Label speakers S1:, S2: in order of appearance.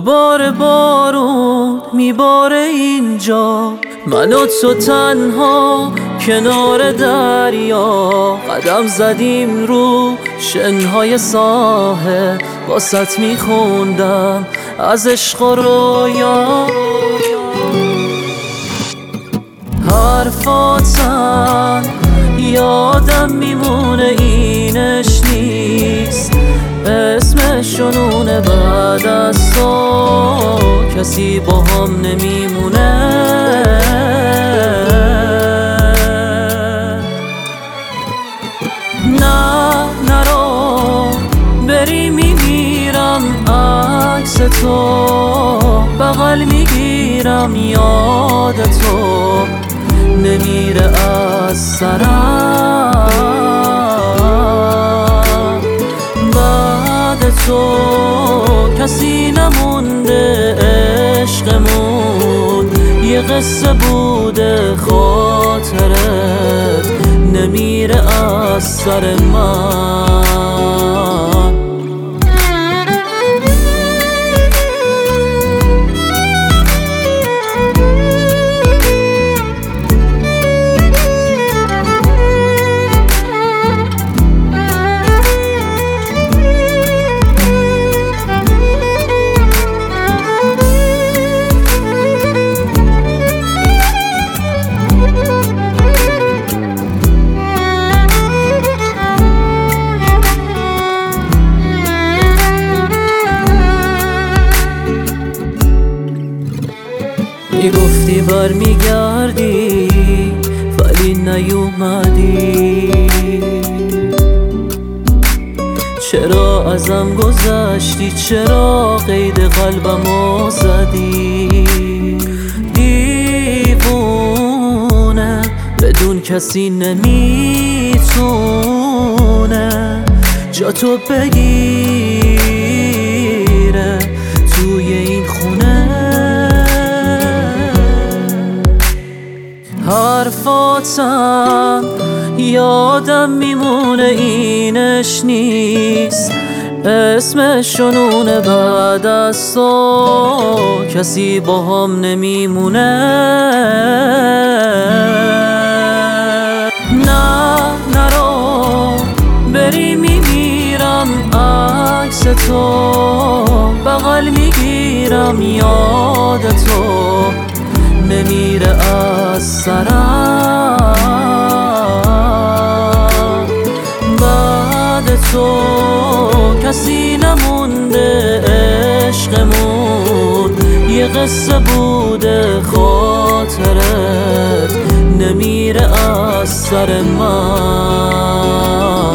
S1: بار بارون میباره اینجا، من و تو تنها کنار دریا. قدم زدیم رو شنهای ساحل، واسط میخوندم از عشق و رویا. حرفاتم یادم میمونه، اینش نیست اسمشونونه. بعد از تو کسی با هم نمیمونه. نه نرو بری، میمیرم عکس تو بغل میگیرم، یاد تو نمیره از سرم. بعد تو کسی نمونده، عشقمون یه قصه بوده، خاطرت نمیره از سر من. میگفتی برمیگردی ولی نیومدی، چرا ازم گذشتی، چرا قید قلبمو زدی؟ دیوونه بدون کسی نمیتونه جا تو بگیره توی این خونه. حرفاتم یادم میمونه، اینش نیست اسمشونونه. بعد از تو کسی با هم نمیمونه. نه نرو بری، میمیرم عکس تو بغل میگیرم، یاد تو نمیره از سرم. بعد تو کسی نمونده، عشقمون یه قصه بوده، خاطرت نمیره از سر من.